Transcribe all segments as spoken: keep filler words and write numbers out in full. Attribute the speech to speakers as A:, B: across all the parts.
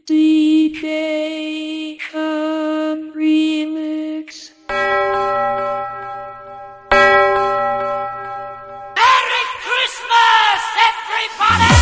A: D J Chum Remix.
B: Merry Christmas, everybody!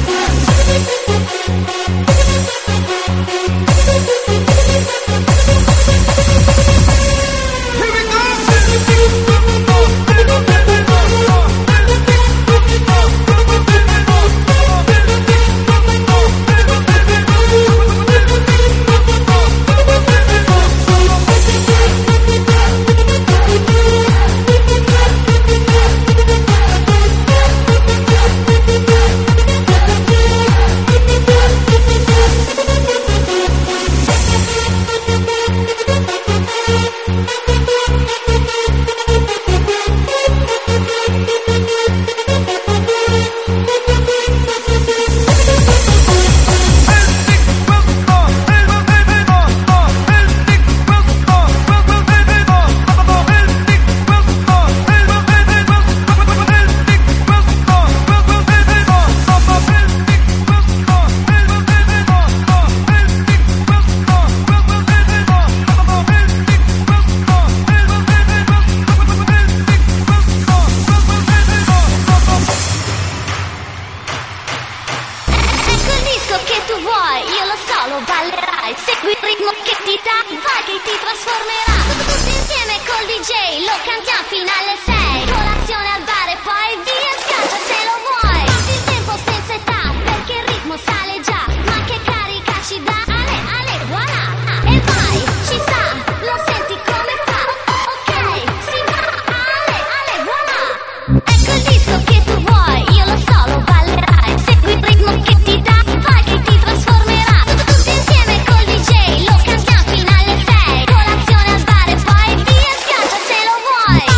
C: We'll be right back. lo so, lo ballerai. Segui il ritmo che ti dà, vai che ti trasformerà. Tutti insieme col D J lo cantiamo fino alle sei. Colazione al bar e poi via in spiaggia se lo vuoi. Passi il tempo senza età, perché il ritmo sale già. Ma che carica ci dà, ale, ale, voilà. E vai, ci sta, lo senti come fa. Ok, si va, ale, ale, voilà. Ecco il disco che tu vuoi, io lo so, lo ballerai. Segui il ritmo che ti dà, vai che ti trasformerà. Tutti insieme col D J lo cantiamo fino alle sei. Colazione al bar e poi via in spiaggia se lo vuoi.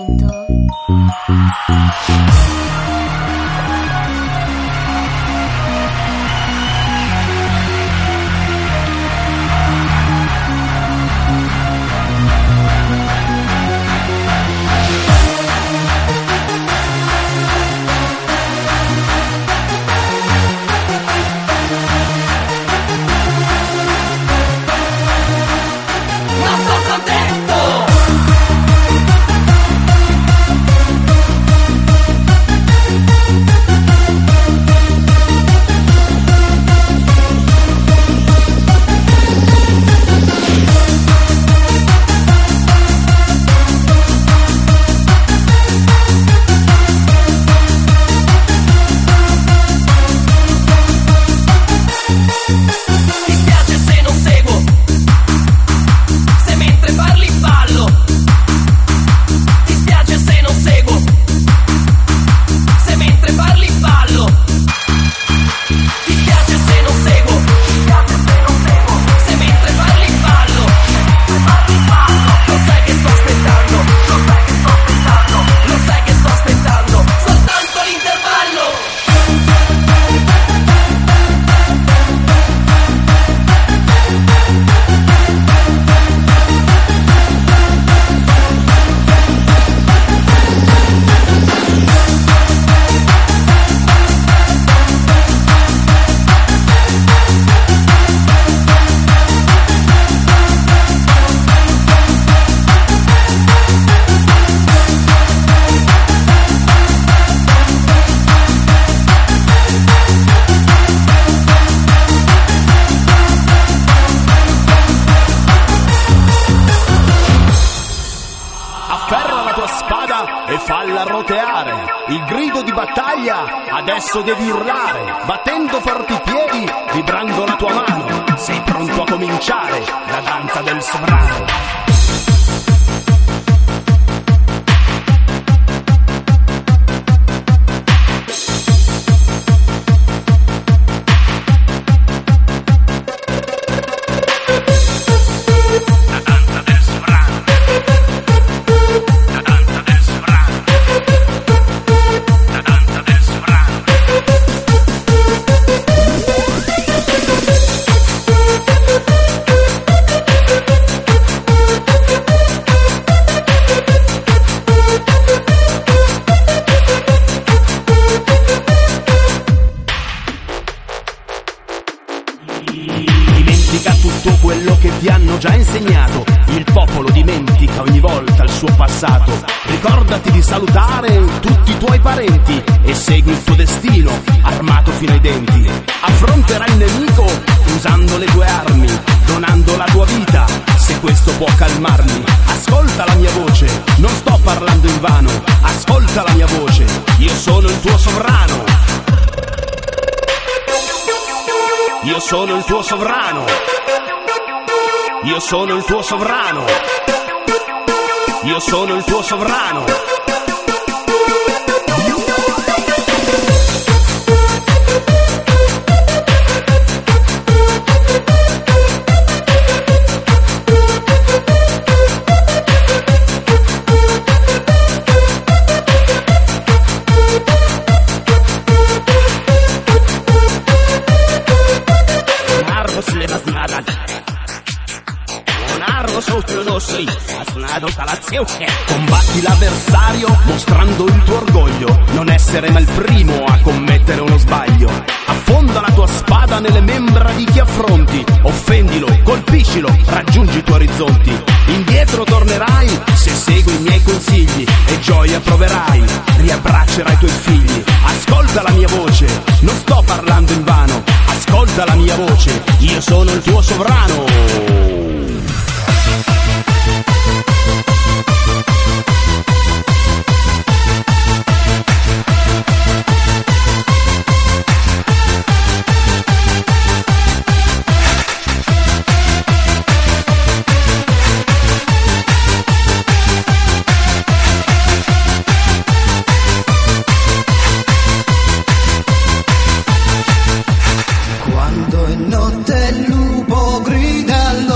C: momento.
D: E falla roteare, il grido di battaglia adesso devi urlare, battendo forti i piedi, vibrando la tua mano, sei pronto a cominciare la danza del sovrano. Dimentica tutto quello che ti hanno già insegnato, il popolo dimentica ogni volta il suo passato. Ricordati di salutare tutti i tuoi parenti e segui il tuo destino armato fino ai denti. Affronterai il nemico usando le tue armi, donando la tua vita se questo può calmarli. Ascolta la mia voce, non sto parlando invano, ascolta la mia voce, io sono il tuo sovrano. Io sono il tuo sovrano. Io sono il tuo sovrano. Io sono il tuo sovrano. Combatti l'avversario mostrando il tuo orgoglio, non essere mai il primo a commettere uno sbaglio. Affonda la tua spada nelle membra di chi affronti, offendilo, colpiscilo, raggiungi i tuoi orizzonti. Indietro tornerai se segui i miei consigli e gioia proverai, riabbraccerai i tuoi figli. Ascolta la mia voce, non sto parlando invano, ascolta la mia voce, io sono il tuo sovrano.
E: Quando è notte il lupo grida al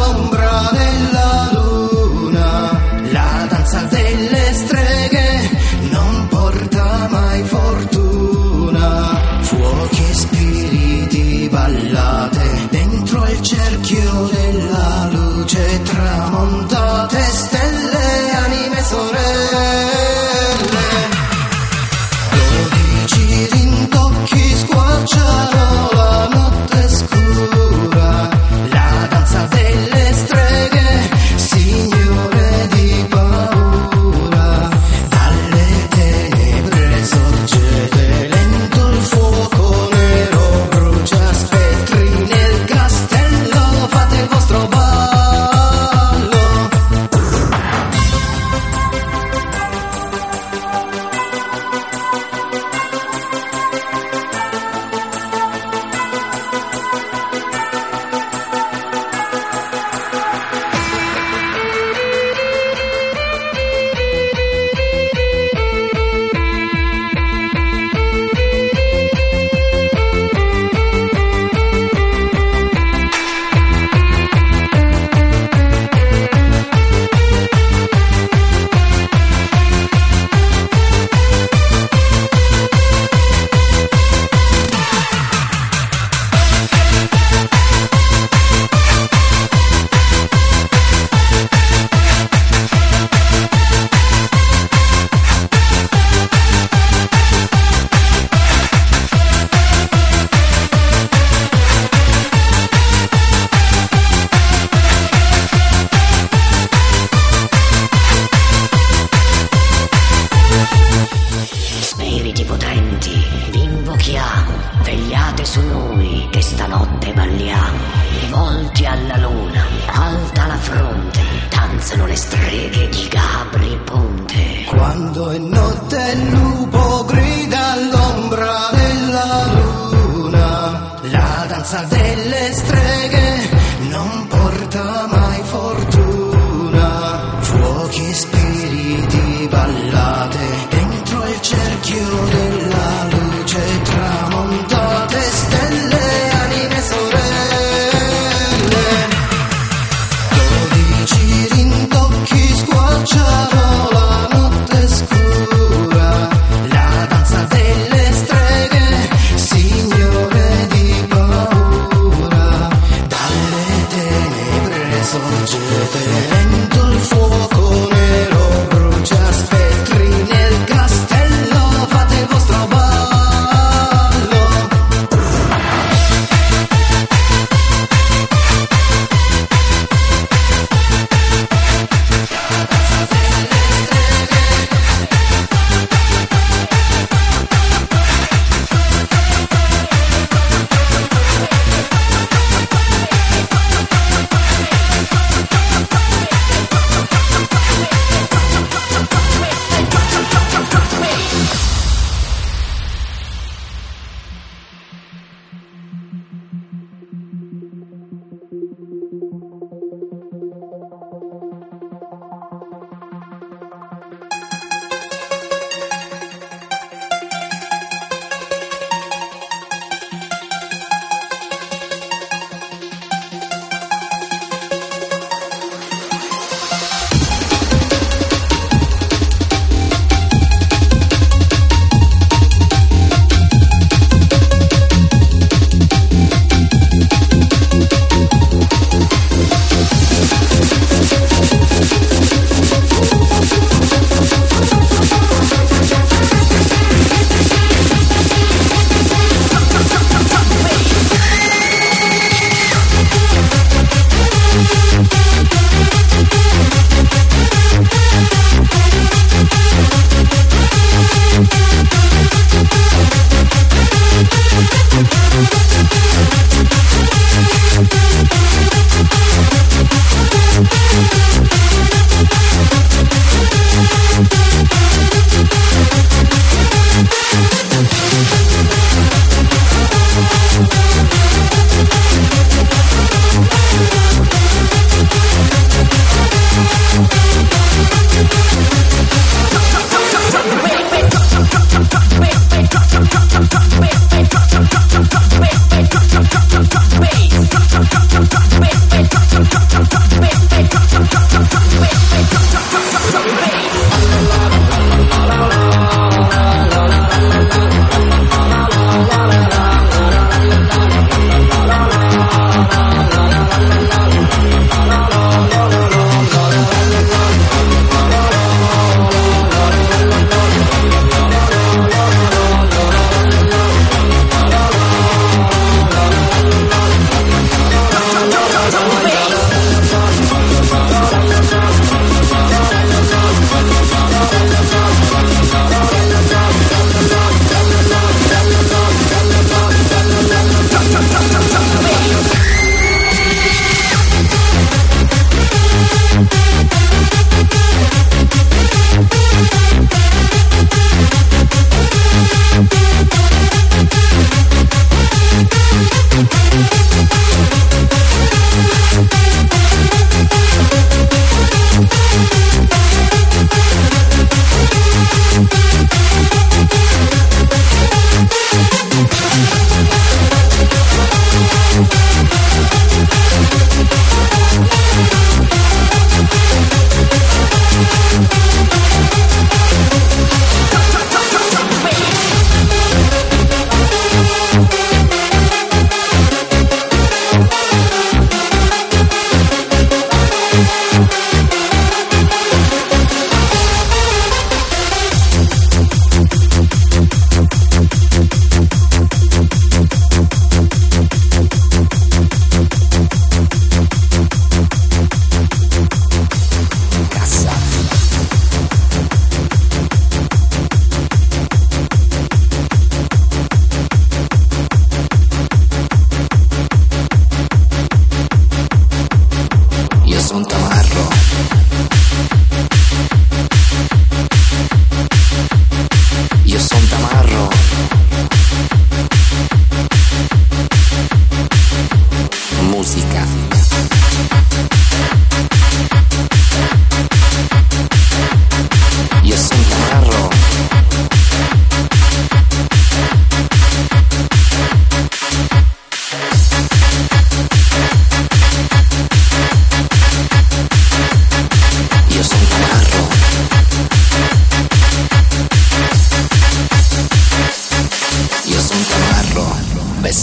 E: Quando è notte il lupo grida all'ombra della luna, la danza delle streghe non porta mai fortuna. Fuochi e spiriti, ballate dentro il cerchio della luce, tramontate stelle, anime sorelle. Dodici rintocchi squarciano la notte scura, la danza delle streghe, signore di paura. Dalle tenebre sorgete lento il fuoco nero, brucia spettri nel castello, fate voi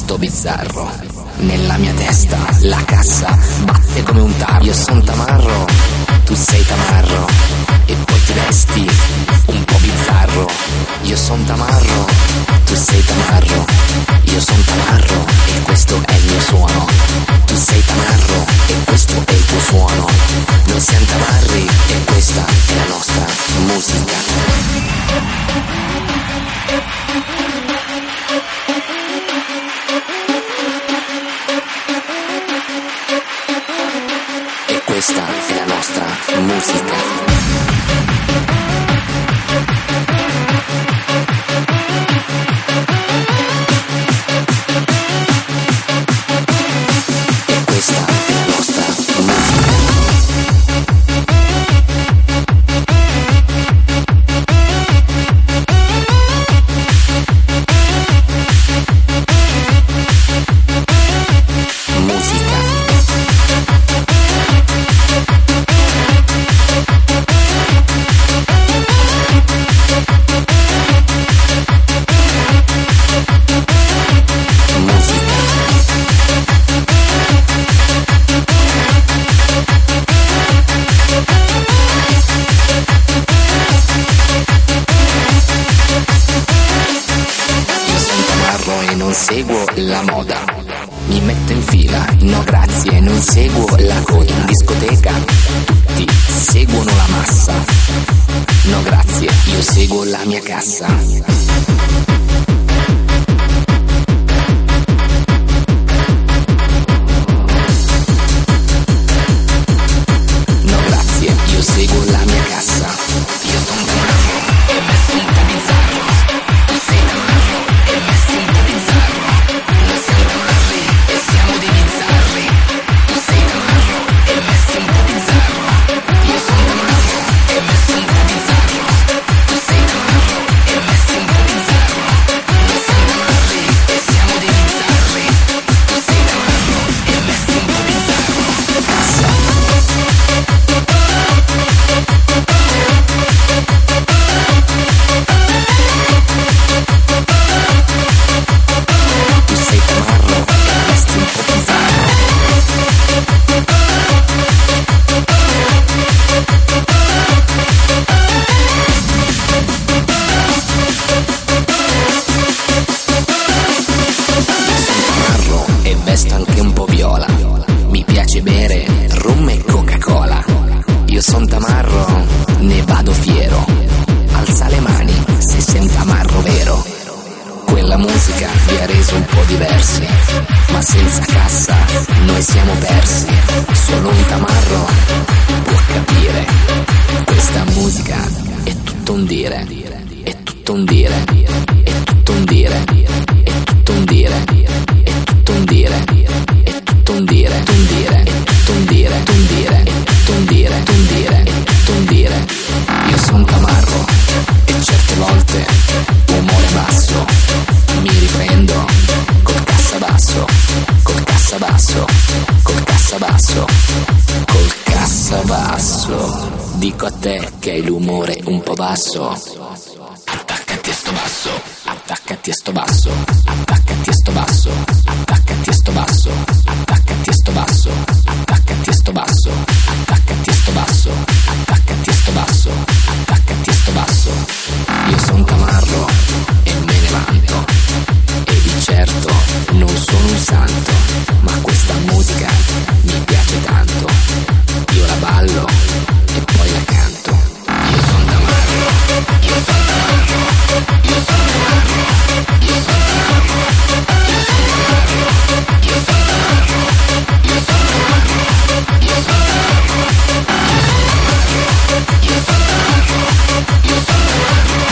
F: questo bizzarro. Nella mia testa la cassa batte come un tarlo. Io son tamarro, tu sei tamarro, e poi ti vesti un po' bizzarro. Io son tamarro, tu sei tamarro, io son tamarro e questo è il mio suono. Tu sei tamarro e questo è il tuo suono. Noi siamo tamarri e questa è la nostra musica. E questa è la nostra musica. Seguo la moda, mi metto in fila, no grazie, non seguo la coda. In discoteca tutti seguono la massa, no grazie, io seguo la mia cassa. No grazie, io seguo la mia cassa. Io sono tamarro e vesti un po' bizzarro. Tu sei tamarro e vesti un po' bizzarro. Noi siamo tamarri e siamo dei bizzarri. Tu sei tamarro e vesti un po' bizzarro. Io sono tamarro e vesti un po' bizzarro. Tu sei tamarro e vesti un po' bizzarro. Noi siamo tamarri e siamo dei bizzarri. Tu sei tamarro e vesti un po' bizzarro. Cassa. Tu sei tamarro e vesti un po' bizzarro. Io sono tamarro e vesto anche un po' viola. Mi piace bere rum e Coca-Cola. Io son tamarro, ne vado fiero. Alza le mani se sei un tamarro vero. Quella musica vi ha reso un po' diversi, ma senza cassa noi siamo persi. Solo un tamarro può capire. Questa musica è tutto un dire, è tutto un dire, è tutto un dire, è tutto un dire, è tutto un dire, è tutto un dire, un dire, è tutto un dire, un dire, è tutto un dire, un dire, è tutto un dire. Io son tamarro e certe volte umore basso, mi riprendo col cassabasso, col cassabasso, col cassabasso, col cassabasso. Dico a te che hai l'umore un po' basso. Attaccati a sto basso, attaccati a sto basso, attaccati a sto basso, attaccati a sto basso, attaccati a sto basso, attaccati a sto basso, attaccati a sto basso, attaccati a sto basso, attaccati a sto basso. Io son tamarro e me ne vanto, e di certo non sono un santo, ma questa musica mi piace tanto. Io la ballo e poi la canto. Io son tamarro, io son tamarro, io son tamarro, io son tamarro, io son tamarro, io son tamarro, io son tamarro, io son tamarro, io son tamarro, io son tamarro, io son tamarro.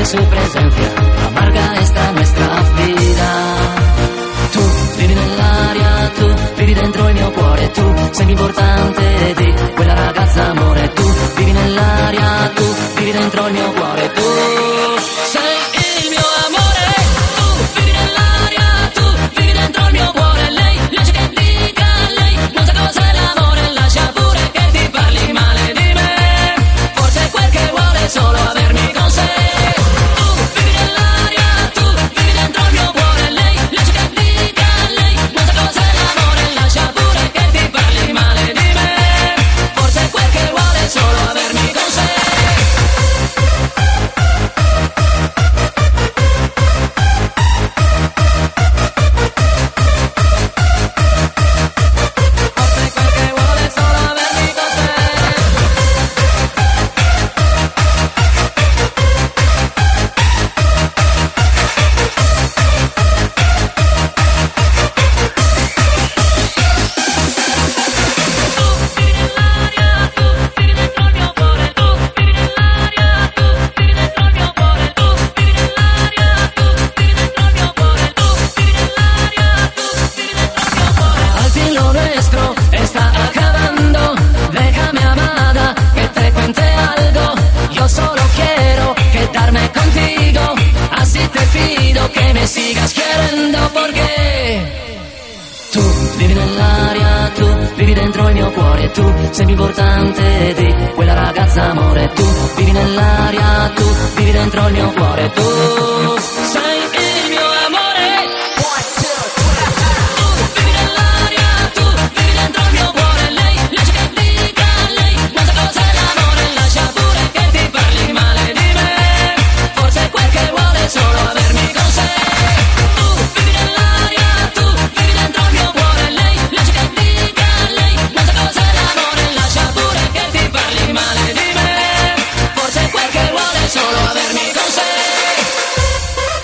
G: su presencia amarga esta nuestra vida. Tu vivi nell'aria, tu vivi dentro il mio cuore, tu sei più importante di quella ragazza amore. Tu vivi nell'aria, tu vivi dentro il mio cuore, tu sei il mio amore. Tu vivi nell'aria, tu vivi dentro il mio cuore. Lei, lascia che dica, lei non sa cos'è l'amore, lascia pure che ti parli male di me. Forse quel che vuole è solo avermi con sé. Tu vivi nell'aria, tu vivi dentro il mio cuore. Lei, lascia che dica, lei non sa cos'è l'amore, lascia pure che ti parli male di me. Forse quel che vuole è solo avermi con sé. Al fin lo nuestro está acabando. Déjame, amada, que te cuente algo. Yo solo quiero quedarme contigo. Así te pido que me sigas queriendo, porque tu vivi nell'aria, tu vivi dentro il mio cuore. Tu sei più importante di quella ragazza amore. Tu vivi nell'aria, tu vivi dentro il mio cuore. Tu sei il mio amore. Tu vivi nell'aria, tu vivi dentro il mio cuore. Lei, lascia che dica, lei non sa cos'è l'amore, lascia pure che ti parli male di me. Forse quel che vuole è solo avermi con sé. Tu vivi nell'aria, tu vivi dentro il mio cuore. Lei, lascia che dica, lei non sa cos'è l'amore, lascia pure che ti parli male di me. Forse quel che vuole è solo avermi con sé.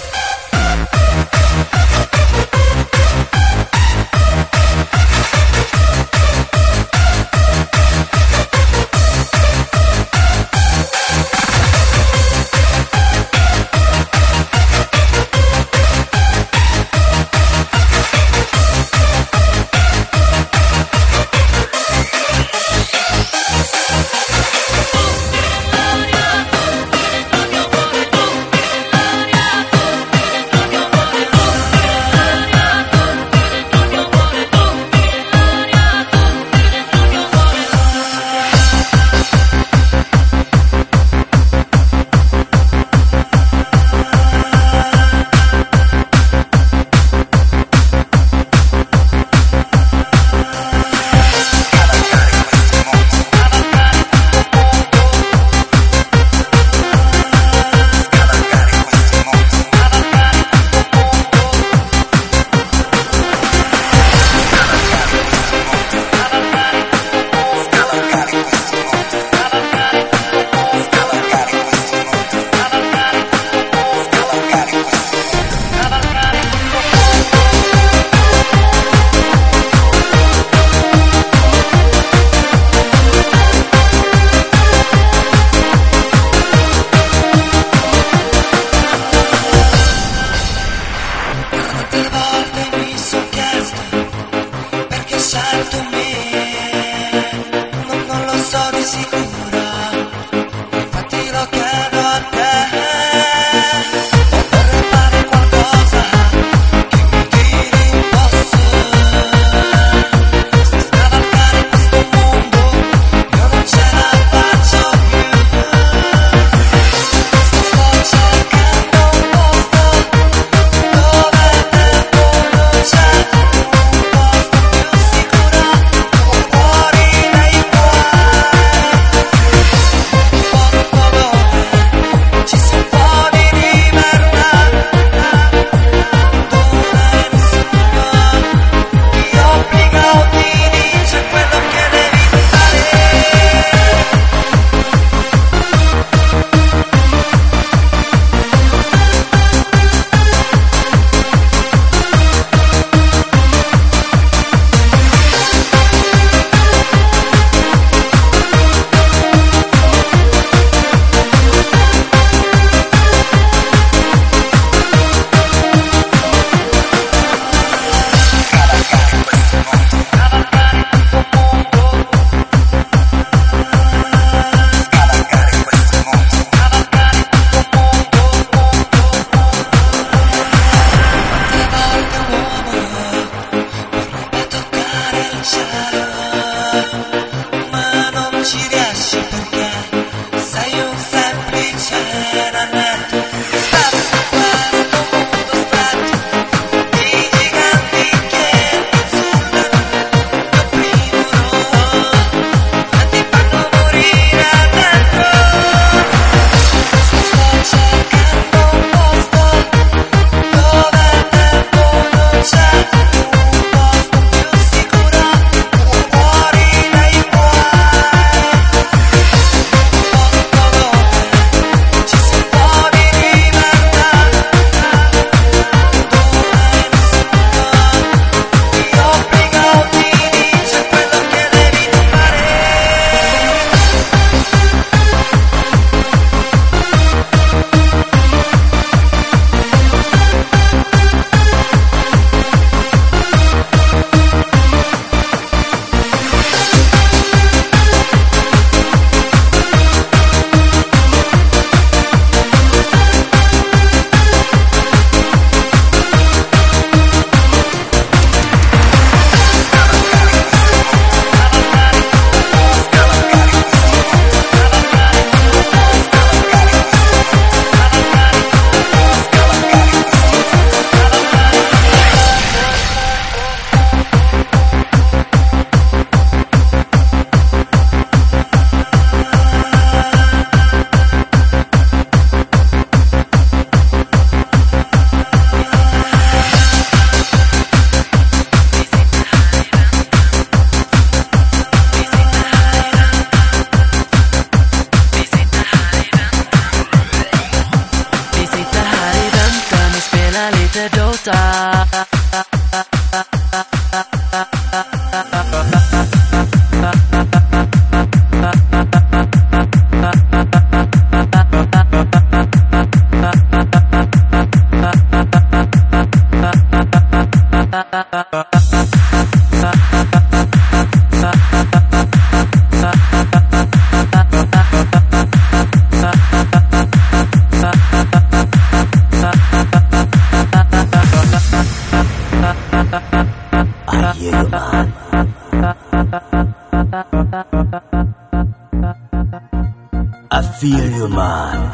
H: I feel you man.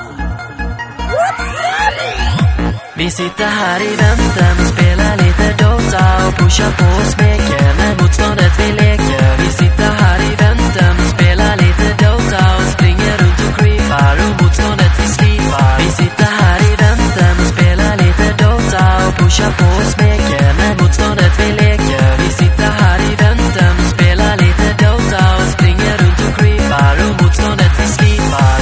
G: Vi sitter här i väntan och spelar lite Dota och pushar på och smeker med motståndet vi leker. Vi sitter här i väntan och spelar lite Dota och springer runt och creepar och motståndet vi slipar. Vi sitter här i väntan och spelar lite Dota och pushar på och smeker med motståndet vi leker. Vi sitter här i väntan och spelar lite Dota och springer runt och creepar och motståndet vi slipar.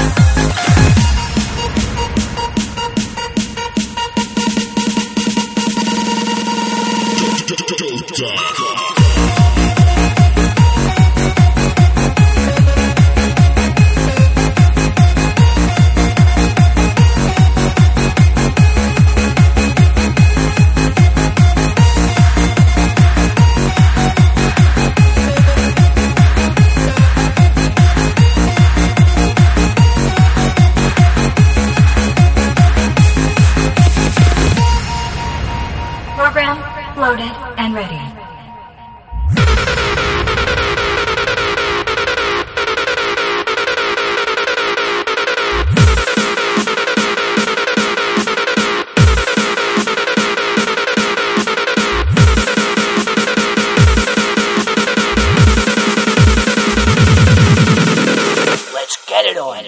I: Program loaded and ready.
B: Let's get it on.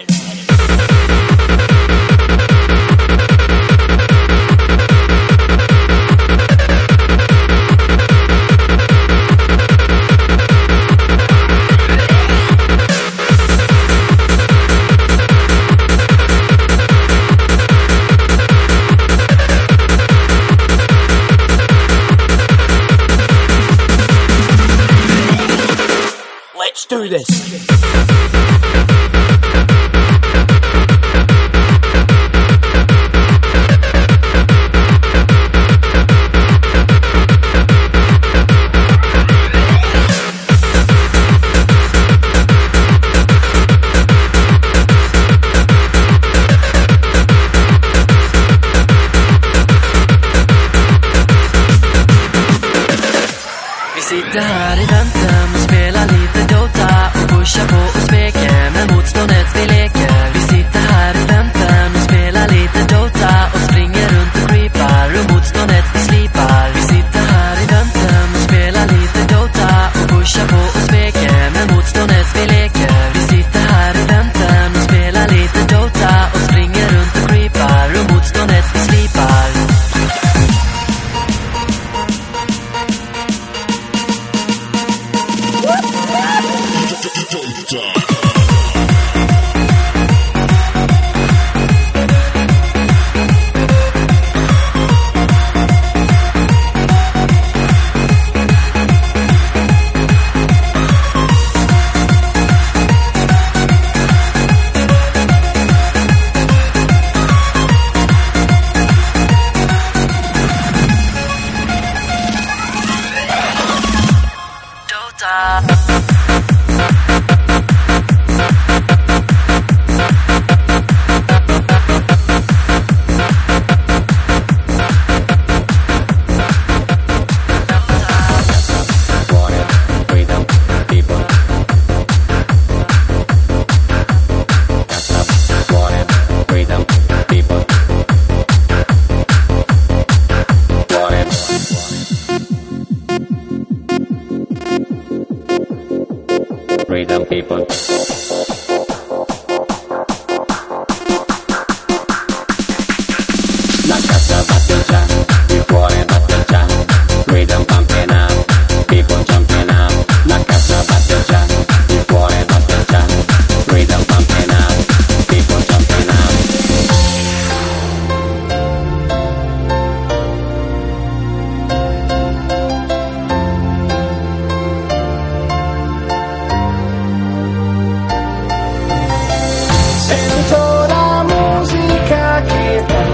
B: Let's do this.
G: Sitter här i väntan och spelar lite Dota och pushar på och smeker med motståndet vi leker. Vi sitter här i väntan och spelar lite Dota och springer runt och creepar och motståndet vi slipar. Vi sitter här i väntan och spelar lite Dota och pushar på och smeker med motståndet vi leker. Vi sitter här i väntan och spelar lite Dota och springer runt och creepar och motståndet vi slipar.
J: Freedom people. La casa batte già, il cuore batte già, freedom pumping up, people jumping up. La casa batte già, il cuore batte già, freedom pumping up, people jumping up.
E: Sento la musica che va,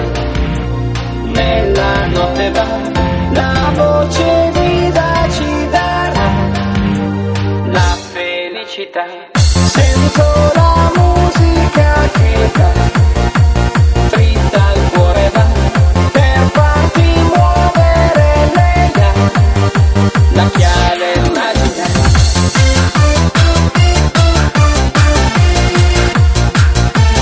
E: nella notte va, la voce guida ci darà la felicità. Sento la musica che va, dritta al cuore va, per farti muovere lega, la chiave magica.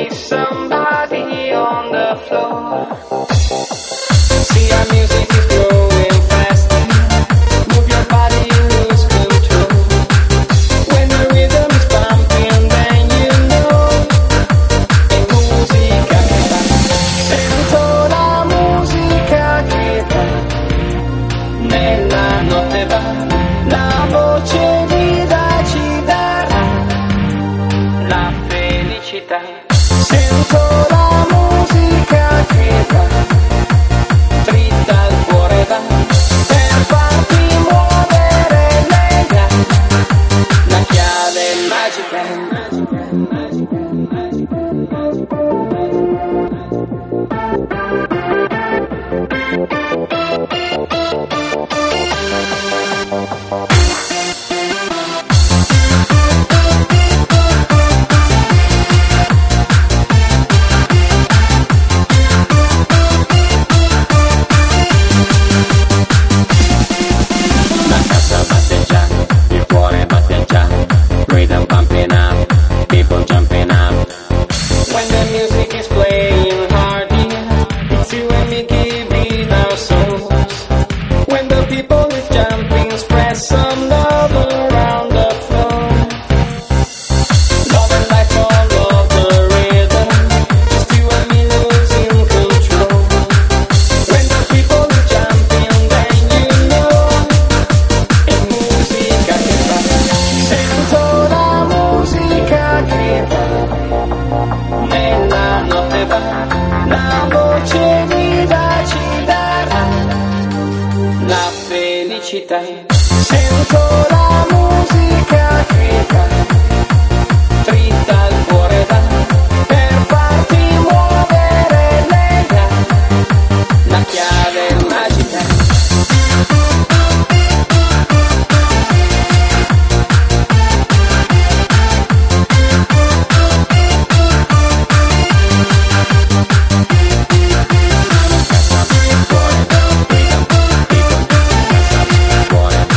E: be somebody on the floor. See our music is growing faster. Move your body, you lose control. When the rhythm is pumping, then you know è musica che va. Sento la musica che va. Nella notte va. La voce guida ci darà la felicità. Sento la musica che va, dritta al cuore va, per farti muovere lega, la chiave magica.
J: Rhythm pumping up, people jumping up.
E: When the music is playing hard, it's you and me giving our souls. When the people is jumping, spread some love around the floor. Love and life all of the rhythm, just you and me losing control. When the people is jumping, then you know è musica che va. Sento la musica che va, nella notte va, la voce guida ci darà la felicità. Sento la musica che va, dritta al cuore va, per farti muovere lega, la chiave magica.
J: Cuore,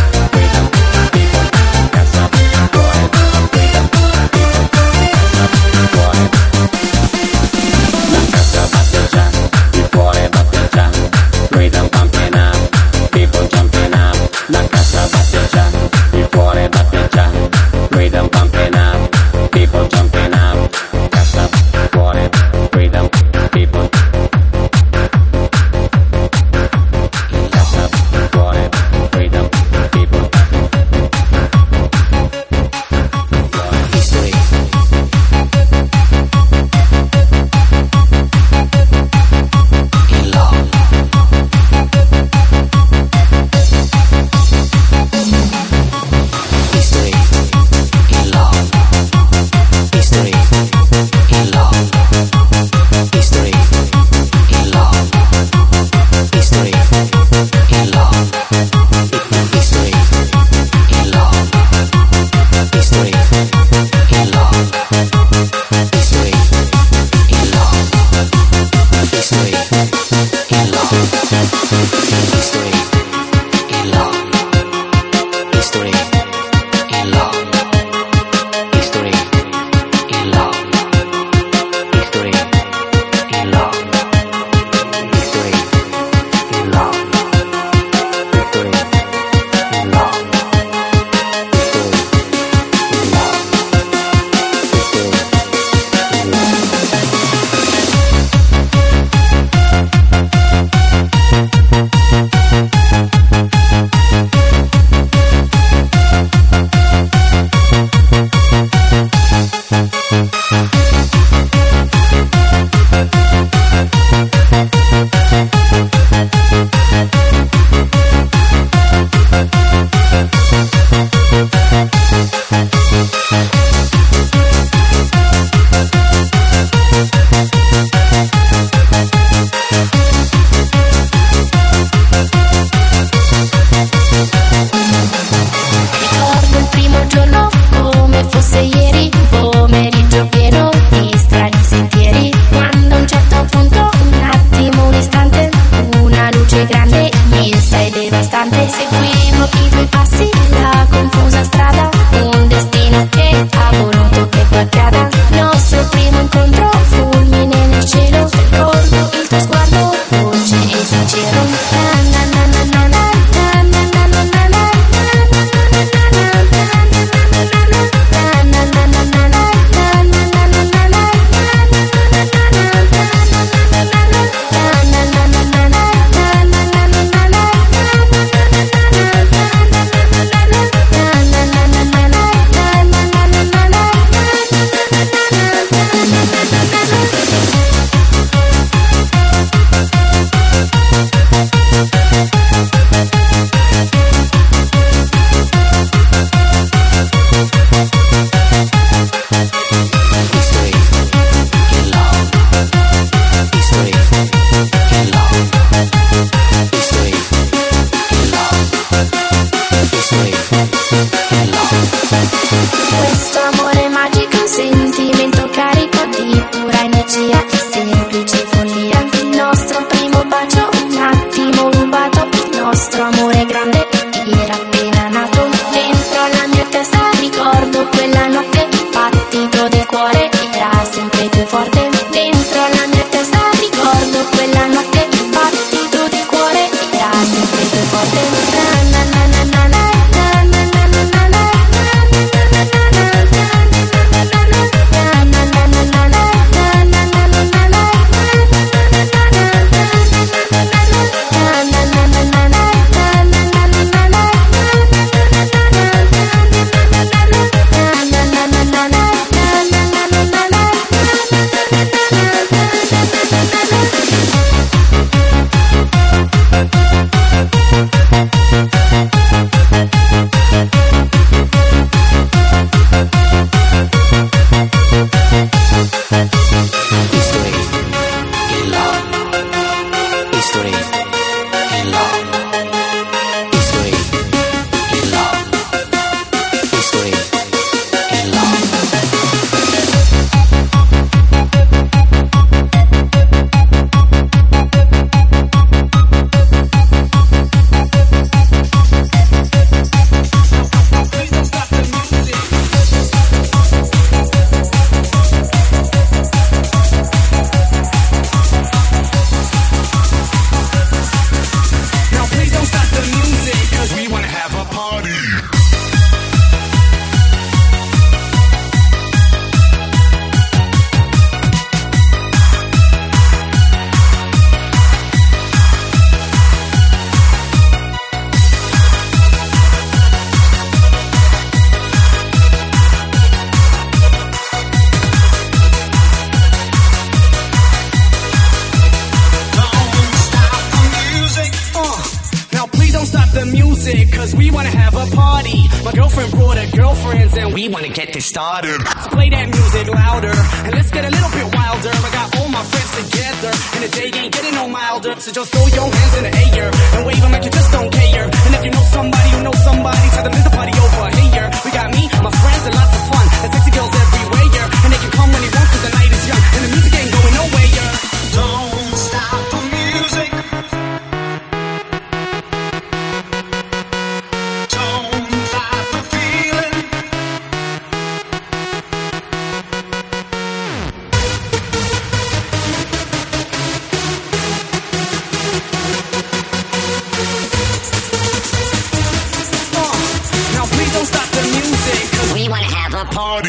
F: History in love. History in love. History in love. History in love.
D: Cause we wanna have a party. My girlfriend brought her girlfriends and we wanna get this started. Let's play that music louder and let's get a little bit wilder. I got all my friends together and the day ain't getting no milder. So just throw your hands in the air and wave them like you just don't care. And if you know somebody, you know somebody, tell them there's a party over here. We got me, my friends, and lots of fun. And sexy girls everywhere. And they can come when they want cause the night is young. And the music ain't going nowhere. Don't stop the music.
C: We wanna have a party.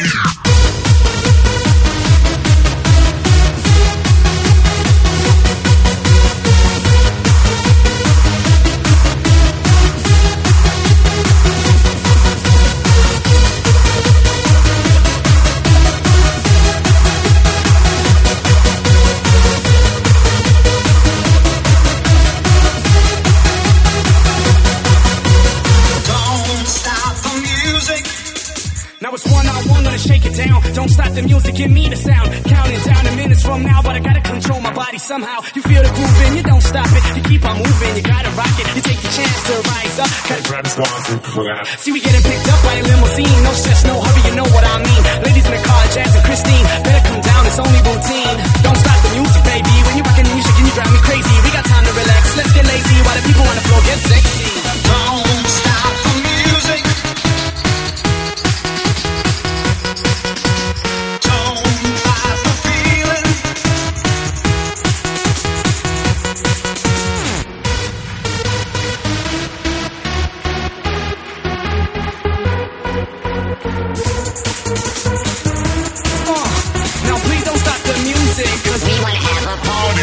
D: Now it's one on one, gonna shake it down. Don't stop the music, give me the sound. Counting down the minutes from now, but I gotta control my body somehow. You feel the groove and you don't stop it. You keep on moving, you gotta rock it. You take the chance to rise up. See, we getting picked up by a limousine. No stress, no hurry, you know what I mean. Ladies in the car, Jazz and Christine, better come down, it's only routine. Don't stop the music, baby. When you're rocking the music and you drive me crazy. We got time to relax, let's get lazy while the people on the floor get sexy. Don't stop the music.
C: Cause we wanna have a party.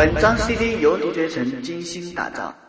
H: 本张 C D 由 D J 陈精心打造。